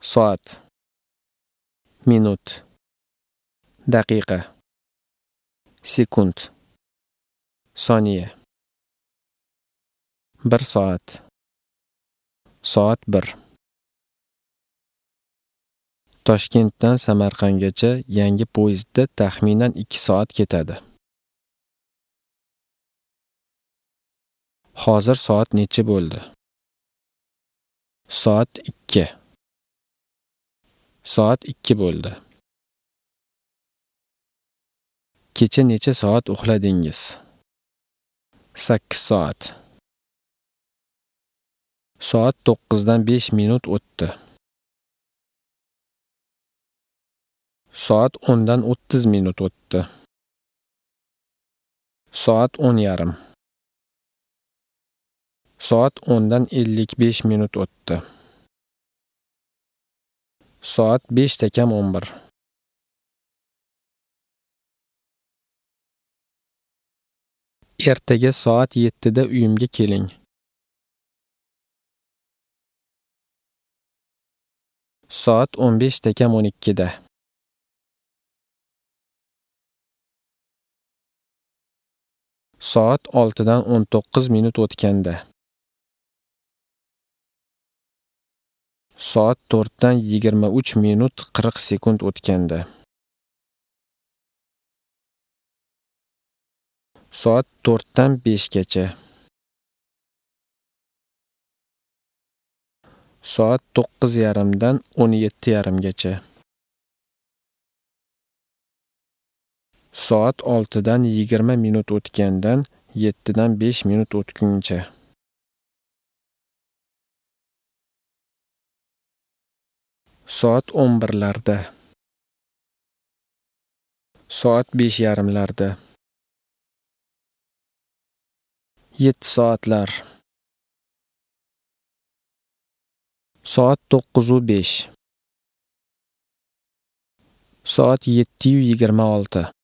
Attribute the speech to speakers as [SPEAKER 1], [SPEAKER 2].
[SPEAKER 1] soat, minut, daqiqa, sekund, soniya. 1 soat, soat 1. Toshkentdan Samarqandgacha yangi poyezdda taxminan 2 soat ketadi. Hozir soat necha bo'ldi? Soat 2. Soat 2 bo'ldi. Kecha necha soat uxladingiz? 8 soat. Soat 9dan 5 minut o'tdi. Soat 10dan 30 minut o'tdi. Soat 10:30. Soat 10dan 55 minut o'tdi. Soat 5:11. Ertaga soat 7da uyimga keling. Soat 15:12da. Soat 6dan 19 minut o'tganda. Soat 4dan 23 minut 40 sekund o'tganda. Soat 4dan 5gacha. Soat 9:30dan 17:30gacha. Soat 6dan 20 minut o'tgandan 7dan 5 minut o'tguncha. Soat 11larda. Soat 5:30larda. 7 soatlar. Soat 9:05. Soat 7:26.